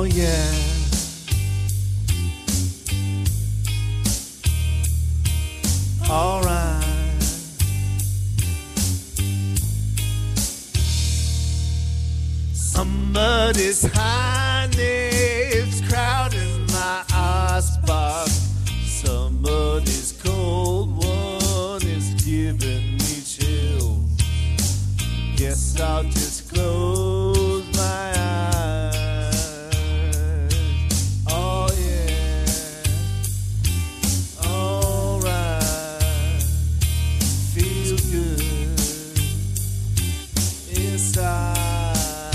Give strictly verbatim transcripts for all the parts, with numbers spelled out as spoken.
Oh yeah. All right. Somebody's highness crowding my icebox. Somebody's cold one is giving me chills. Guess I'll just close my eyes. Oh yeah. All right. Feel good inside.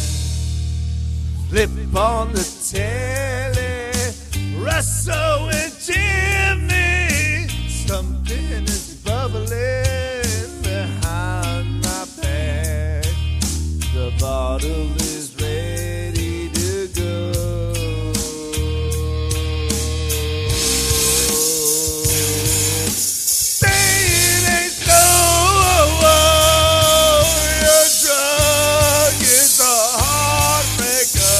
Flip on the telly, Russell and Jimmy. Something is bubbling behind my back. The bottle is ready to go. Staying ain't slow. Your drug is a heartbreaker.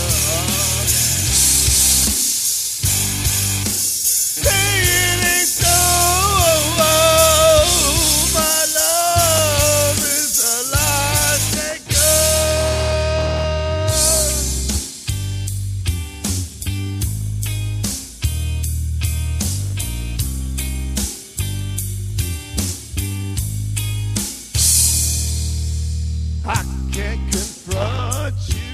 Staying ain't slow. My love is a life taker. I can't confront you.